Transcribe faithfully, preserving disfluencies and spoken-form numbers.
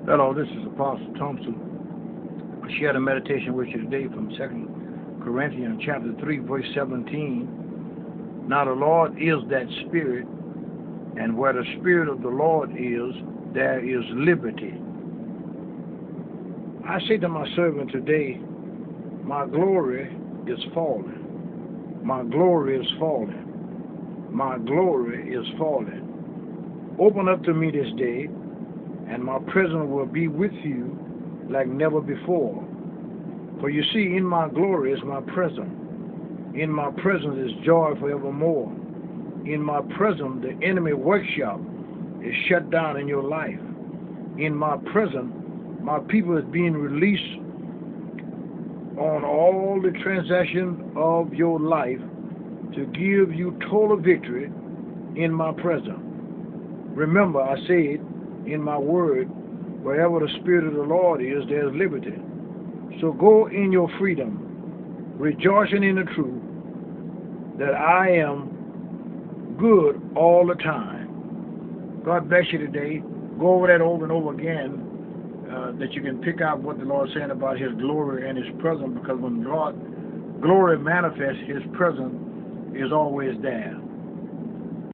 Hello, this is Apostle Thompson. I share the meditation with you today from Second Corinthians chapter three, verse seventeen. Now the Lord is that Spirit, and where the Spirit of the Lord is, there is liberty. I say to my servant today, my glory is falling. My glory is falling. My glory is falling. Open up to me this day, and my presence will be with you like never before. For you see, in my glory is my presence. In my presence is joy forevermore. In my presence, the enemy workshop is shut down in your life. In my presence, my people is being released on all the transactions of your life to give you total victory in my presence. Remember, I said in my word, wherever the Spirit of the Lord is, there's liberty. So go in your freedom, rejoicing in the truth that I am good all the time. God bless you today. Go over that over and over again, uh, that you can pick out what the Lord is saying about His glory and His presence, because when God glory manifests, His presence is always there.